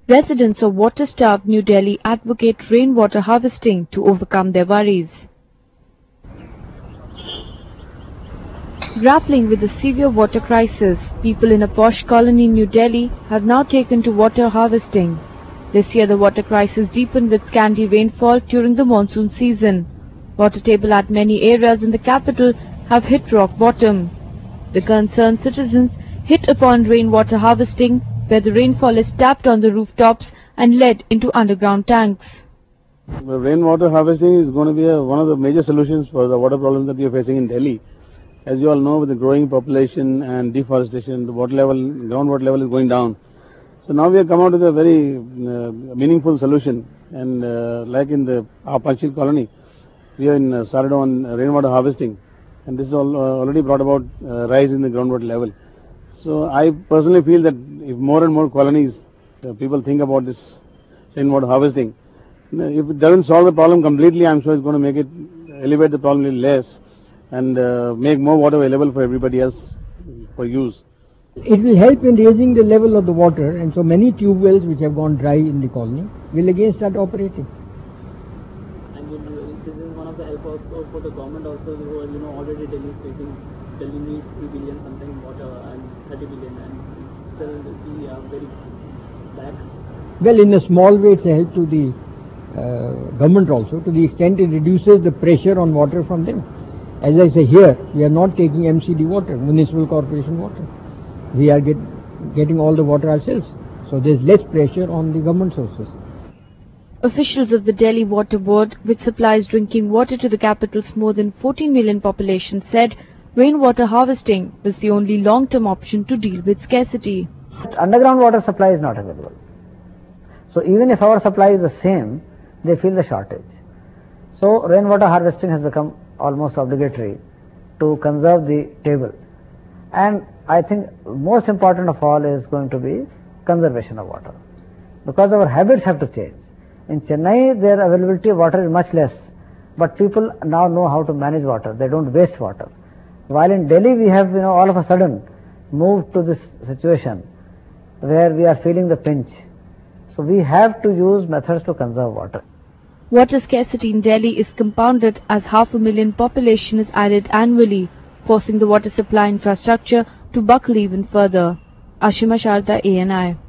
Residents of water-starved New Delhi advocate rainwater harvesting to overcome their worries. Grappling with the severe water crisis, people in a posh colony in New Delhi have now taken to water harvesting. This year the water crisis deepened with scanty rainfall during the monsoon season. Water table at many areas in the capital have hit rock bottom. The concerned citizens hit upon rainwater harvesting, where the rainfall is tapped on the rooftops and led into underground tanks. Rainwater harvesting is going to be one of the major solutions for the water problems that we are facing in Delhi. As you all know, with the growing population and deforestation, the water level, groundwater level is going down. So now we have come out with a very meaningful solution. And like in our Panchsheel colony, we have started on rainwater harvesting. And this has already brought about rise in the groundwater level. So I personally feel that if more and more colonies, people think about this rainwater harvesting, if it doesn't solve the problem completely, I'm sure it's going to make it elevate the problem a little less and make more water available for everybody else for use. It will help in raising the level of the water, and so many tube wells which have gone dry in the colony will again start operating. And this is one of the help also for the government also, who are already Delhi is facing, Delhi needs 3 billion something water and 30 billion, and still we are very back. Well, in a small way it's a help to the government also, to the extent it reduces the pressure on water from them. As I say, here we are not taking MCD water, municipal corporation water. We are getting all the water ourselves. So there's less pressure on the government sources. Officials of the Delhi Water Board, which supplies drinking water to the capital's more than 14 million population, said rainwater harvesting was the only long-term option to deal with scarcity. Underground water supply is not available. So even if our supply is the same, they feel the shortage. So rainwater harvesting has become almost obligatory to conserve the table. And I think most important of all is going to be conservation of water, because our habits have to change. In Chennai, their availability of water is much less, but people now know how to manage water. They don't waste water. While in Delhi, we have all of a sudden moved to this situation where we are feeling the pinch. So we have to use methods to conserve water. Water scarcity in Delhi is compounded as 500,000 population is added annually, forcing the water supply infrastructure to buckle even further. Ashima Sharda, ANI.